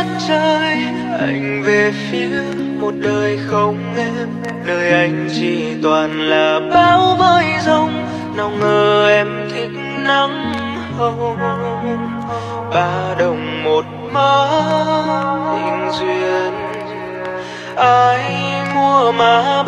đất trời, anh về phía một đời không em, nơi anh chỉ toàn là bão với giông. Nào ngờ em thích nắng hồng, ba đồng một mớ tình duyên. Ai mua mà